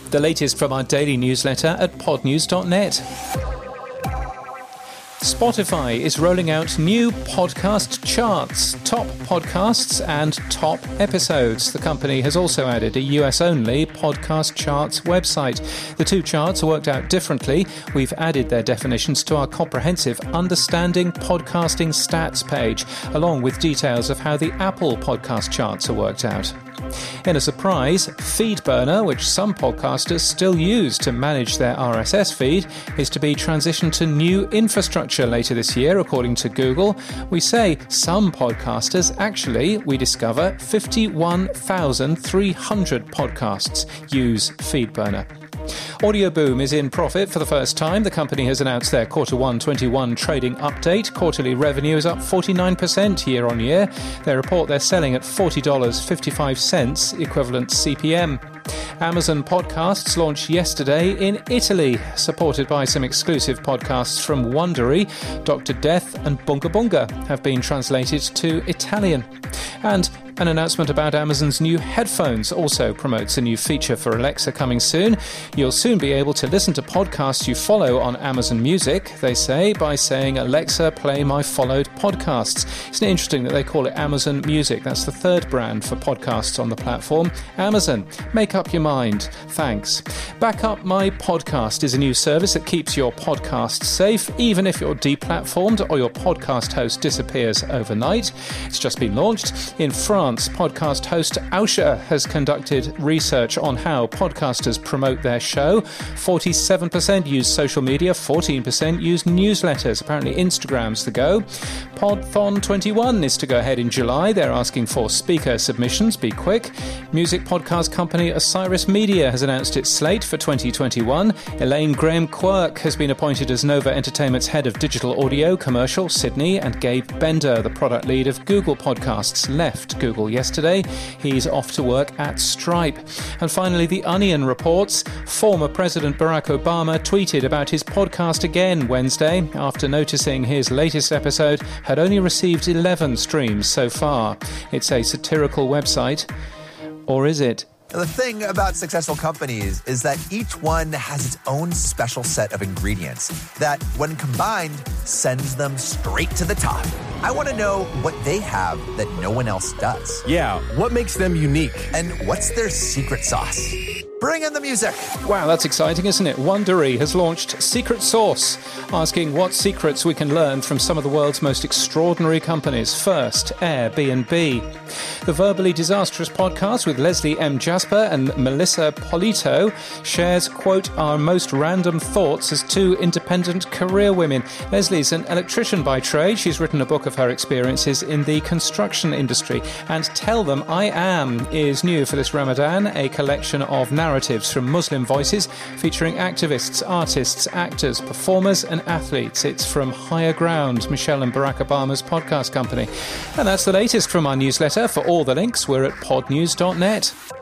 The latest from our daily newsletter at podnews.net. Spotify is rolling out new podcast charts, top podcasts and top episodes. The company has also added a US-only podcast charts website. The two charts are worked out differently. We've added their definitions to our comprehensive Understanding Podcasting Stats page, along with details of how the Apple podcast charts are worked out. In a surprise, FeedBurner, which some podcasters still use to manage their RSS feed, is to be transitioned to new infrastructure later this year, according to Google. We say some podcasters, actually, we discover 51,300 podcasts use FeedBurner. Audioboom is in profit for the first time. The company has announced their Q1 21 trading update. Quarterly revenue is up 49% year on year. They report they're selling at $40.55 equivalent CPM. Amazon Podcasts launched yesterday in Italy, supported by some exclusive podcasts from Wondery. Dr. Death and Bunga Bunga have been translated to Italian. And an announcement about Amazon's new headphones also promotes a new feature for Alexa coming soon. You'll soon be able to listen to podcasts you follow on Amazon Music, they say, by saying, "Alexa, play my followed podcasts." Isn't it interesting that they call it Amazon Music? That's the third brand for podcasts on the platform. Amazon, make up your mind. Thanks. Backup My Podcast is a new service that keeps your podcast safe, even if you're deplatformed or your podcast host disappears overnight. It's just been launched. In France, podcast host Ausha has conducted research on how podcasters promote their show. 47% use social media, 14% use newsletters. Apparently Instagram's the go. Podthon 21 is to go ahead in July. They're asking for speaker submissions. Be quick. Music podcast company Osiris Media has announced its slate for 2021. Elaine Graham-Quirk has been appointed as Nova Entertainment's head of digital audio, commercial, Sydney, and Gabe Bender, the product lead of Google Podcasts, left Google yesterday. He's off to work at Stripe. And finally, The Onion reports former President Barack Obama tweeted about his podcast again Wednesday after noticing his latest episode had only received 11 streams so far. It's a satirical website. Or is it? The thing about successful companies is that each one has its own special set of ingredients that, when combined, sends them straight to the top. I want to know what they have that no one else does. Yeah, what makes them unique? And what's their secret sauce? Bring in the music. Wow, that's exciting, isn't it? Wondery has launched Secret Sauce, asking what secrets we can learn from some of the world's most extraordinary companies. First, Airbnb. The Verbally Disastrous podcast with Leslie M. Jasper and Melissa Polito shares, quote, our most random thoughts as two independent career women. Leslie's an electrician by trade. She's written a book of her experiences in the construction industry. And Tell Them I Am is new for this Ramadan, a collection of narratives from Muslim voices featuring activists, artists, actors, performers and athletes. It's from Higher Ground, Michelle and Barack Obama's podcast company. And that's the latest from our newsletter. For all the links, we're at podnews.net.